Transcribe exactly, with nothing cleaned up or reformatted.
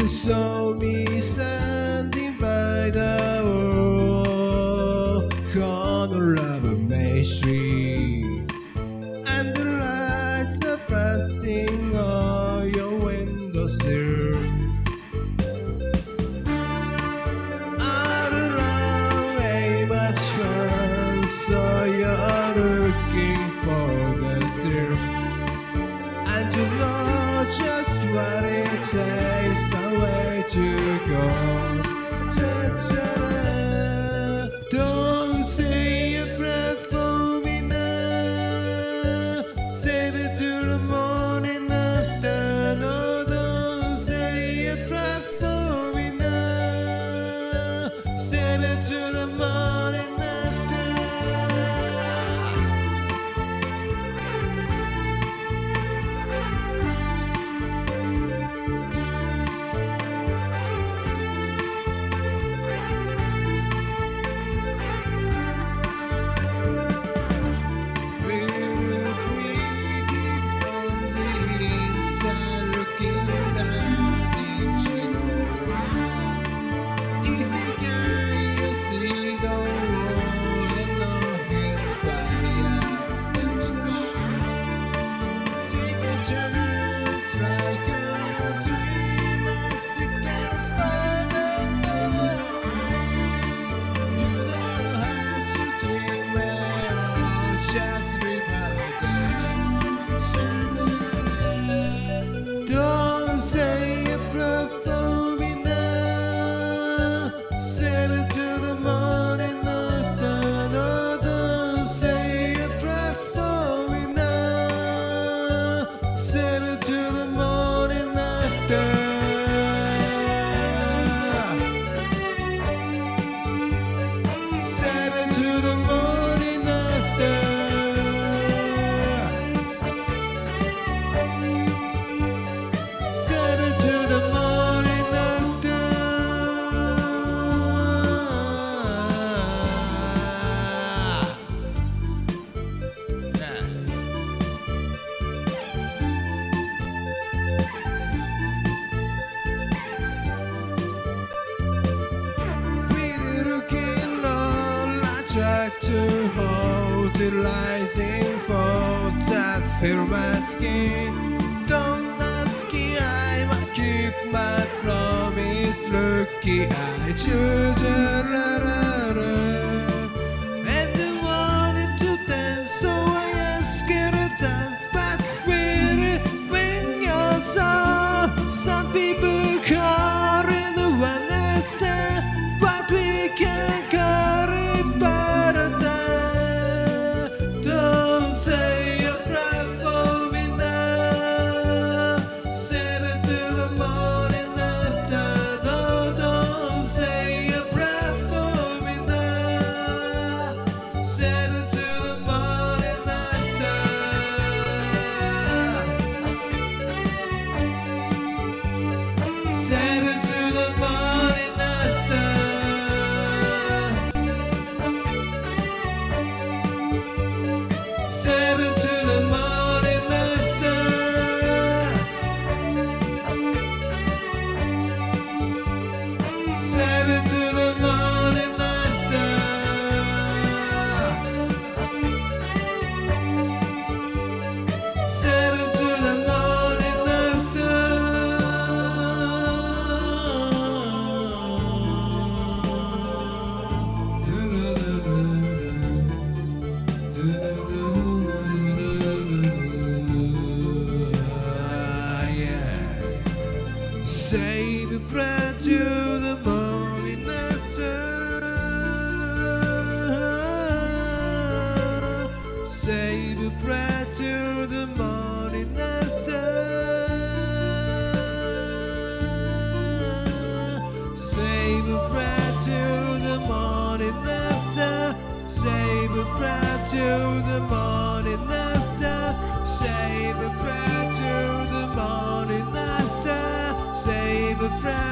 You saw me standing by the wall, corner of a main street, and the lights are flashing on your windowsill. All along ain't much fun, so you're looking for the thrill, and you know just what it takes, somewhere to go. Cha-cha-ra. Don't say a prayer for me now, save it to the morning after. No, don't say a prayer for me now, save it to the morning after. Just like a dream, I still gotta find another way. You don't have to dream well, just remember. Don't say a prayer for me now, save it to the morning after. No, don't say a prayer for me now, save it to the morning after. Save it to the morning after. Save it to the morning after. Try to hold the rising fall that fill my skin. Don't ask me, I might keep my promise. Lucky I choose a and I wanted to dance, so I asked her to dance. But really, when you're so, some people call it the one night stand, but we can't call it. Save a prayer to the morning after. Save a prayer to the morning after. Save a prayer to the morning after. Save a prayer to the morning after. Save a prayer to the morning after. Save a prayer.